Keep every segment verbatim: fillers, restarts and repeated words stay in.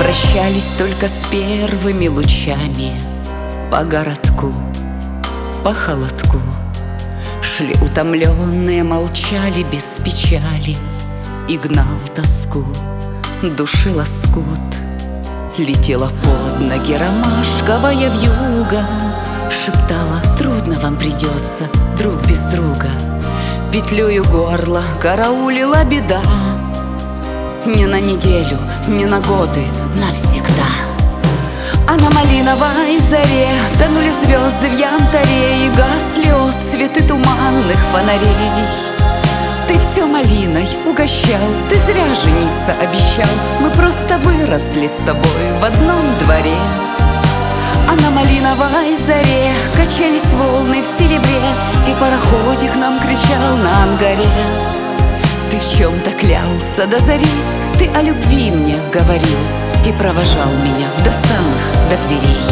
Прощались только с первыми лучами по городку, по холодку. Шли утомленные, молчали без печали, и гнал тоску, души лоскут. Летела под ноги ромашковая вьюга, шептала: трудно вам придется, друг без друга. Петлюю горло караулила беда, не на неделю, не на годы, навсегда. А на малиновой заре тонули звезды в янтаре, и гасли отцветы туманных фонарей. Ты все малиной угощал, ты зря жениться обещал. Мы просто выросли с тобой в одном дворе. А на малиновой заре качались волны в серебре, и пароходик нам кричал на ангаре. Ты в чем-то клялся до зари, ты о любви мне говорил и провожал меня до самых, до дверей.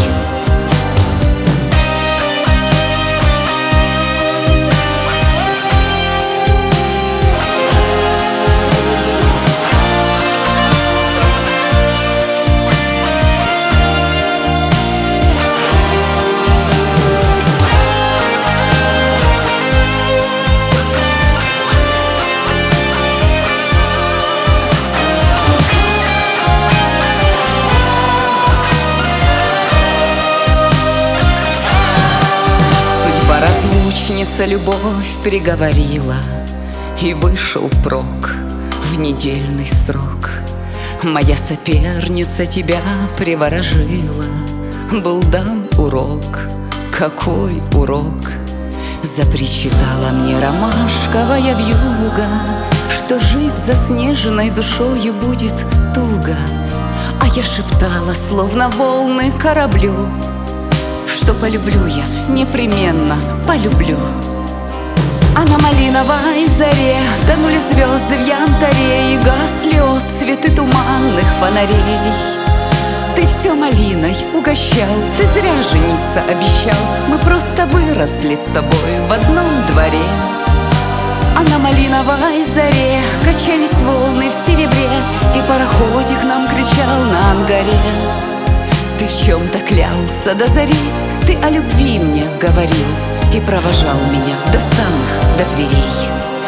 Разлучница любовь приговорила, и вышел прок в недельный срок. Моя соперница тебя приворожила, был дан урок, какой урок. Запричитала мне ромашковая вьюга, что жить заснеженной душою будет туго. А я шептала, словно волны кораблю, что полюблю я, непременно полюблю. А на малиновой заре тонули звезды в янтаре, и гасли отцветы туманных фонарей. Ты все малиной угощал, ты зря жениться обещал. Мы просто выросли с тобой в одном дворе. А на малиновой заре качались волны в серебре, и пароходик нам кричал на ангаре. Ты в чем-то клялся до зари, ты о любви мне говорил и провожал меня до самых, до дверей.